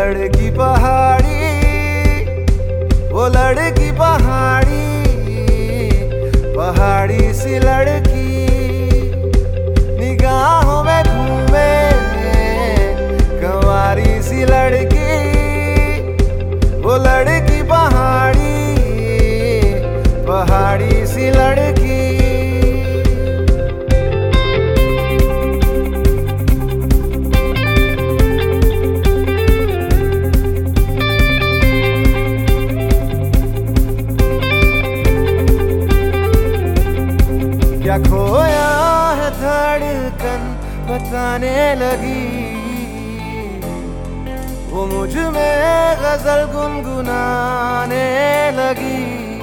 लड़की पहाड़ी, वो लड़की पहाड़ी, पहाड़ी सी लड़की निगाहों में घूमे, कंवारी सी लड़की, वो लड़की पहाड़ी, पहाड़ी सी लड़की। क्या खोया है धड़कन बताने लगी, वो मुझ में गजल गुनगुनाने लगी,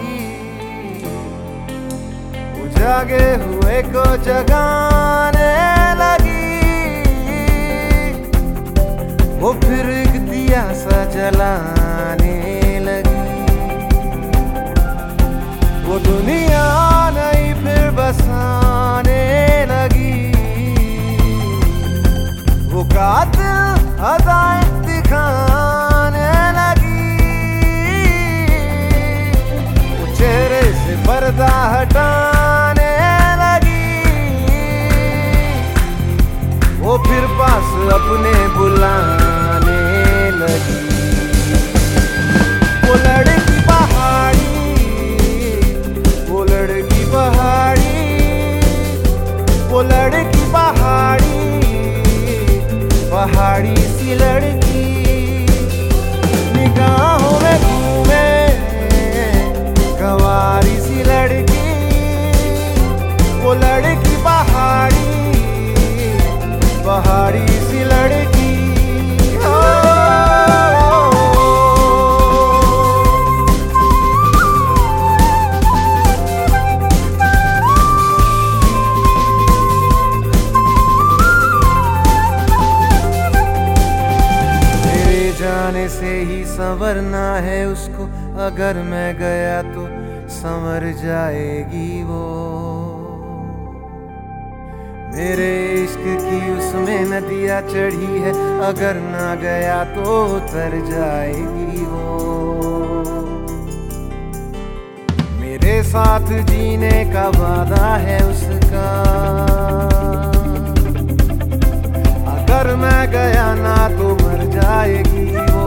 वो जागे हुए को जगाने लगी, वो फिर एक दिया सा जलाने लगी, वो दुनिया नहीं फिर बसाने लगी, वो कातिल अदाएं दिखाने लगी, वो चेहरे से पर्दा हटाने लगी, वो फिर पास अपने बुलाने लगी। वो लड़की पहाड़ी, वो लड़की पहाड़ी, वो लड़की पहाड़ी, पहाड़ी सी लड़की निगाहों में घूमे, कंवारी सी लड़की, वो लड़की पहाड़ी, पहाड़ी सी लड़की। जाने से ही संवरना है उसको, अगर मैं गया तो संवर जाएगी वो, मेरे इश्क की उसमें नदियाँ चढ़ी है, अगर ना गया तो उतर जाएगी वो, मेरे साथ जीने का वादा है उसका, अगर मैं गया ना तो मर जाएगी वो,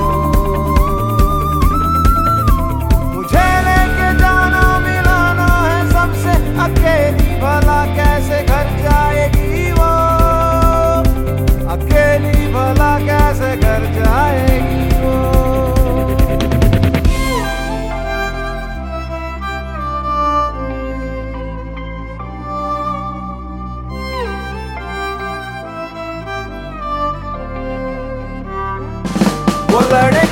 मुझे लेके जाना मिलाना है सबसे, अकेली भला कैसे घर जाएगी वो, अकेली भला कैसे घर जाएगी वो। वो लड़े